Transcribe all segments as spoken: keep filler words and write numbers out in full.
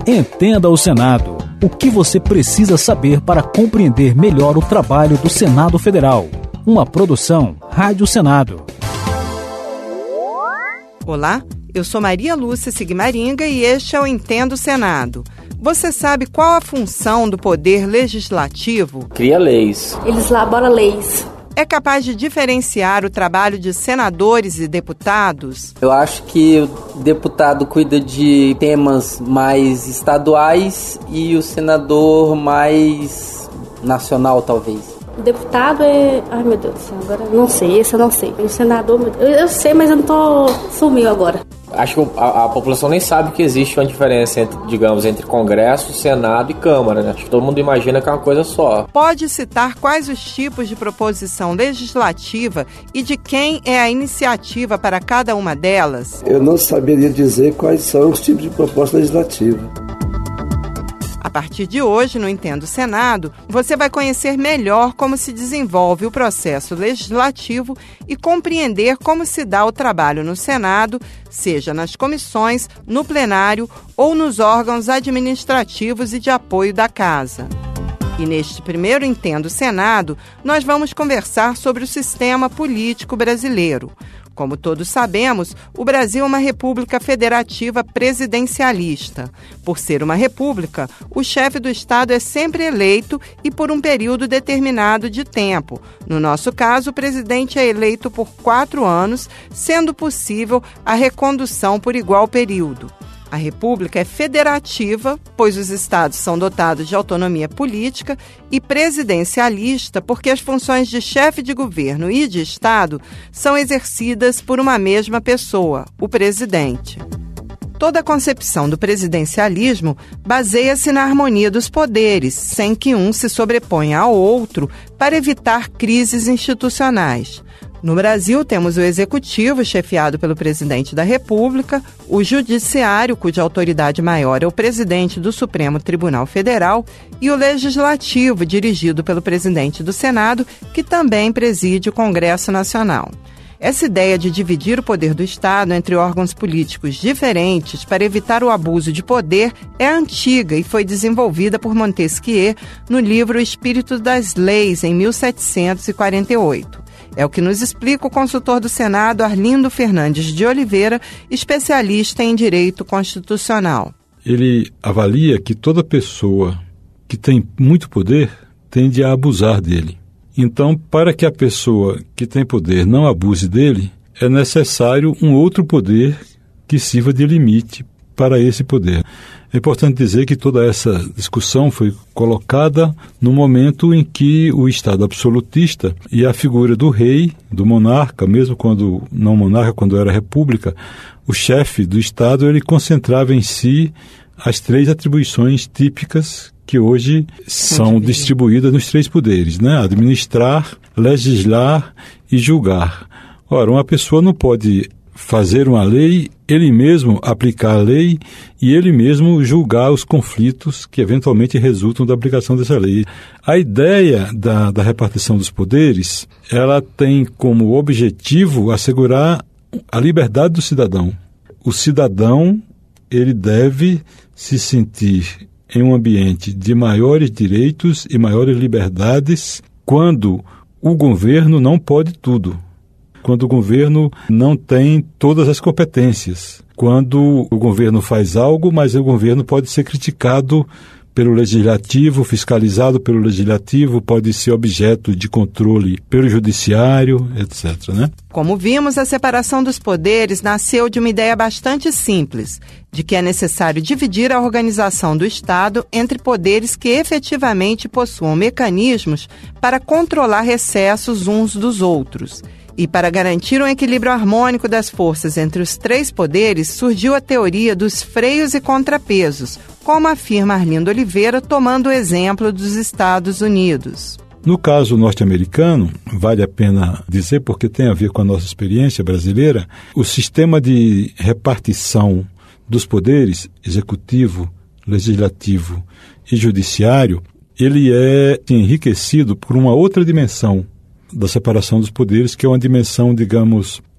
Entenda o Senado. O que você precisa saber para compreender melhor o trabalho do Senado Federal. Uma produção Rádio Senado. Olá, eu sou Maria Lúcia Sigmaringa e este é o Entenda o Senado. Você sabe qual a função do Poder Legislativo? Cria leis. Eles elaboram leis. É capaz de diferenciar o trabalho de senadores e deputados? Eu acho que o deputado cuida de temas mais estaduais e o senador mais nacional, talvez. O deputado é... Ai, meu Deus do céu, agora não sei, esse eu não sei. O senador, meu Deus, eu sei, mas eu não tô... Sumiu agora. Acho que a, a população nem sabe que existe uma diferença, entre, digamos, entre Congresso, Senado e Câmara, né? Acho que todo mundo imagina que é uma coisa só. Pode citar quais os tipos de proposição legislativa e de quem é a iniciativa para cada uma delas? Eu não saberia dizer quais são os tipos de proposta legislativa. A partir de hoje, no Entenda o Senado, você vai conhecer melhor como se desenvolve o processo legislativo e compreender como se dá o trabalho no Senado, seja nas comissões, no plenário ou nos órgãos administrativos e de apoio da Casa. E neste primeiro Entenda o Senado, nós vamos conversar sobre o sistema político brasileiro. Como todos sabemos, o Brasil é uma república federativa presidencialista. Por ser uma república, o chefe do Estado é sempre eleito e por um período determinado de tempo. No nosso caso, o presidente é eleito por quatro anos, sendo possível a recondução por igual período. A República é federativa, pois os estados são dotados de autonomia política, e presidencialista, porque as funções de chefe de governo e de Estado são exercidas por uma mesma pessoa, o presidente. Toda a concepção do presidencialismo baseia-se na harmonia dos poderes, sem que um se sobreponha ao outro para evitar crises institucionais. No Brasil, temos o Executivo, chefiado pelo Presidente da República, o Judiciário, cuja autoridade maior é o Presidente do Supremo Tribunal Federal, e o Legislativo, dirigido pelo Presidente do Senado, que também preside o Congresso Nacional. Essa ideia de dividir o poder do Estado entre órgãos políticos diferentes para evitar o abuso de poder é antiga e foi desenvolvida por Montesquieu no livro O Espírito das Leis, em mil setecentos e quarenta e oito. É o que nos explica o consultor do Senado, Arlindo Fernandes de Oliveira, especialista em direito constitucional. Ele avalia que toda pessoa que tem muito poder tende a abusar dele. Então, para que a pessoa que tem poder não abuse dele, é necessário um outro poder que sirva de limite para esse poder. É importante dizer que toda essa discussão foi colocada no momento em que o Estado absolutista e a figura do rei, do monarca, mesmo quando não monarca, quando era república, o chefe do Estado, ele concentrava em si as três atribuições típicas que hoje são distribuídas nos três poderes, né? Administrar, legislar e julgar. Ora, uma pessoa não pode fazer uma lei, ele mesmo aplicar a lei e ele mesmo julgar os conflitos que eventualmente resultam da aplicação dessa lei. A ideia da, da repartição dos poderes, ela tem como objetivo assegurar a liberdade do cidadão. O cidadão, ele deve se sentir em um ambiente de maiores direitos e maiores liberdades quando o governo não pode tudo. Quando o governo não tem todas as competências, quando o governo faz algo, mas o governo pode ser criticado pelo legislativo, fiscalizado pelo legislativo, pode ser objeto de controle pelo judiciário, etcétera, né? Como vimos, a separação dos poderes nasceu de uma ideia bastante simples, de que é necessário dividir a organização do Estado entre poderes que efetivamente possuam mecanismos para controlar excessos uns dos outros. E para garantir um equilíbrio harmônico das forças entre os três poderes, surgiu a teoria dos freios e contrapesos, como afirma Arlindo Oliveira, tomando o exemplo dos Estados Unidos. No caso norte-americano, vale a pena dizer, porque tem a ver com a nossa experiência brasileira, o sistema de repartição dos poderes, executivo, legislativo e judiciário, ele é enriquecido por uma outra dimensão da separação dos poderes, que é uma dimensão, digamos,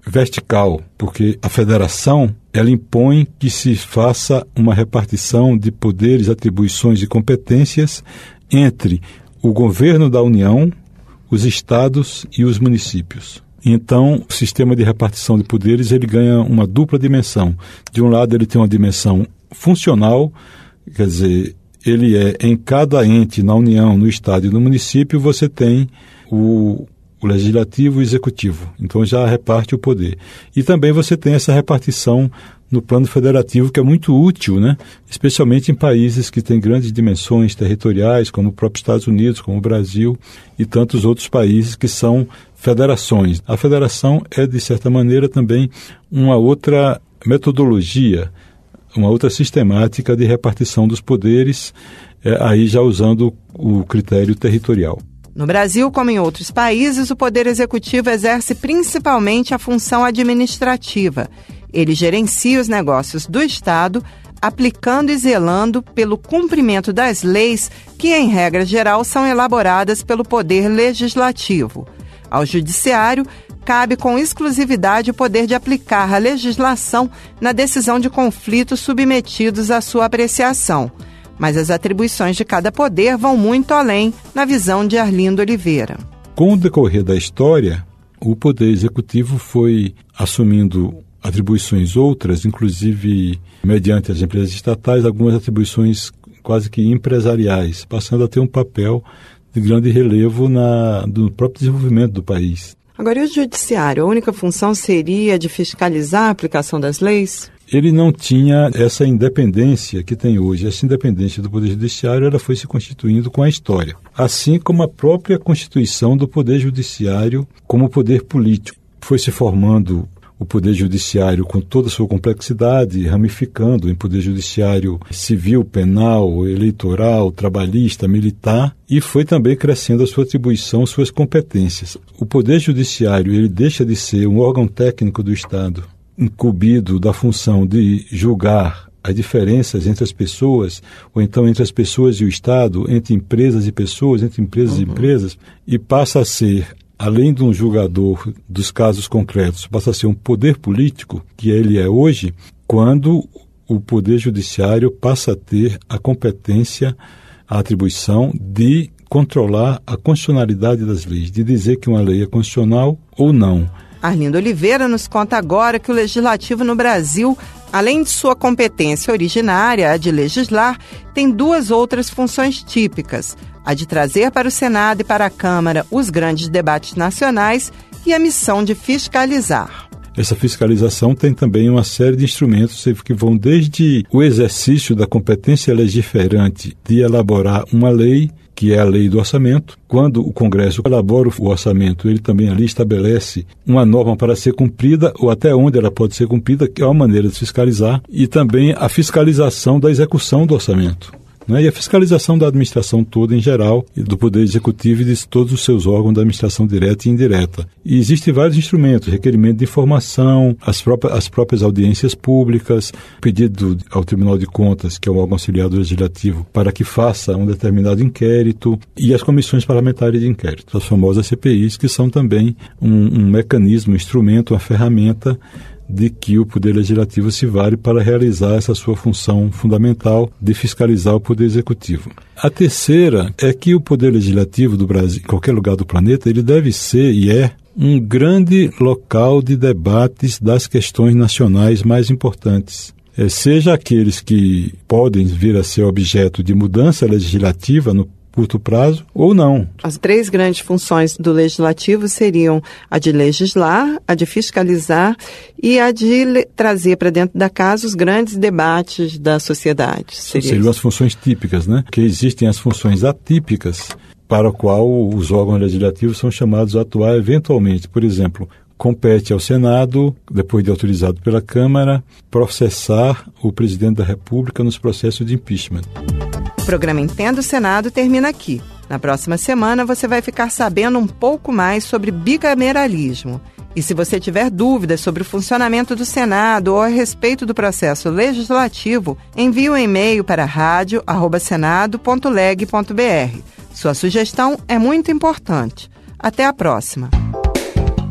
vertical, porque a federação ela impõe que se faça uma repartição de poderes, atribuições e competências entre o governo da União, os estados e os municípios. Então, o sistema de repartição de poderes ele ganha uma dupla dimensão. De um lado, ele tem uma dimensão funcional, quer dizer, ele é em cada ente, na União, no estado e no município, você tem o, o legislativo e o executivo. Então, já reparte o poder. E também você tem essa repartição no plano federativo, que é muito útil, né? Especialmente em países que têm grandes dimensões territoriais, como o próprio Estados Unidos, como o Brasil e tantos outros países que são federações. A federação é, de certa maneira, também uma outra metodologia, uma outra sistemática de repartição dos poderes, é, aí já usando o critério territorial. No Brasil, como em outros países, o Poder Executivo exerce principalmente a função administrativa. Ele gerencia os negócios do Estado, aplicando e zelando pelo cumprimento das leis que, em regra geral, são elaboradas pelo Poder Legislativo. Ao Judiciário, cabe com exclusividade o poder de aplicar a legislação na decisão de conflitos submetidos à sua apreciação. Mas as atribuições de cada poder vão muito além, na visão de Arlindo Oliveira. Com o decorrer da história, o Poder Executivo foi assumindo atribuições outras, inclusive mediante as empresas estatais, algumas atribuições quase que empresariais, passando a ter um papel de grande relevo na, no próprio desenvolvimento do país. Agora, e o Judiciário? A única função seria de fiscalizar a aplicação das leis? Ele não tinha essa independência que tem hoje. Essa independência do Poder Judiciário ela foi se constituindo com a história, assim como a própria constituição do Poder Judiciário como poder político. Foi se formando o Poder Judiciário com toda a sua complexidade, ramificando em Poder Judiciário civil, penal, eleitoral, trabalhista, militar, e foi também crescendo a sua atribuição, suas competências. O Poder Judiciário ele deixa de ser um órgão técnico do Estado, incumbido da função de julgar as diferenças entre as pessoas, ou então entre as pessoas e o Estado, entre empresas e pessoas, entre empresas uhum. e empresas, e passa a ser, além de um julgador dos casos concretos, passa a ser um poder político, que ele é hoje, quando o Poder Judiciário passa a ter a competência, a atribuição de controlar a constitucionalidade das leis, de dizer que uma lei é constitucional ou não. Arlindo Oliveira nos conta agora que o Legislativo no Brasil, além de sua competência originária, a de legislar, tem duas outras funções típicas: a de trazer para o Senado e para a Câmara os grandes debates nacionais e a missão de fiscalizar. Essa fiscalização tem também uma série de instrumentos que vão desde o exercício da competência legiferante de elaborar uma lei, que é a lei do orçamento. Quando o Congresso elabora o orçamento, ele também ali estabelece uma norma para ser cumprida, ou até onde ela pode ser cumprida, que é uma maneira de fiscalizar, e também a fiscalização da execução do orçamento, né? E a fiscalização da administração toda em geral, e do Poder Executivo e de todos os seus órgãos da administração direta e indireta. E existem vários instrumentos: requerimento de informação, as próprias, as próprias audiências públicas, pedido ao Tribunal de Contas, que é o órgão auxiliar do Legislativo, para que faça um determinado inquérito, e as comissões parlamentares de inquérito, as famosas C P Is, que são também um, um mecanismo, um instrumento, uma ferramenta de que o Poder Legislativo se vale para realizar essa sua função fundamental de fiscalizar o Poder Executivo. A terceira é que o Poder Legislativo do Brasil, em qualquer lugar do planeta, ele deve ser e é um grande local de debates das questões nacionais mais importantes. É, seja aqueles que podem vir a ser objeto de mudança legislativa no curto prazo ou não. As três grandes funções do Legislativo seriam a de legislar, a de fiscalizar e a de le- trazer para dentro da casa os grandes debates da sociedade. Seria Seriam as funções típicas, né? Que existem as funções atípicas para a qual os órgãos legislativos são chamados a atuar eventualmente. Por exemplo, compete ao Senado, depois de autorizado pela Câmara, processar o presidente da República nos processos de impeachment. O programa Entenda o Senado termina aqui. Na próxima semana você vai ficar sabendo um pouco mais sobre bicameralismo. E se você tiver dúvidas sobre o funcionamento do Senado ou a respeito do processo legislativo, envie um e-mail para rádio arroba senado ponto leg ponto br. Sua sugestão é muito importante. Até a próxima.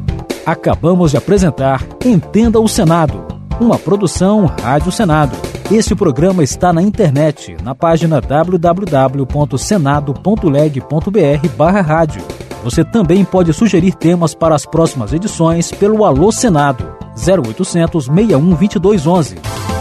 Acabamos de apresentar Entenda o Senado, uma produção Rádio Senado. Este programa está na internet, na página w w w ponto senado ponto leg ponto b r barra rádio. Você também pode sugerir temas para as próximas edições pelo Alô Senado, zero oitocentos, seis um, dois dois, onze.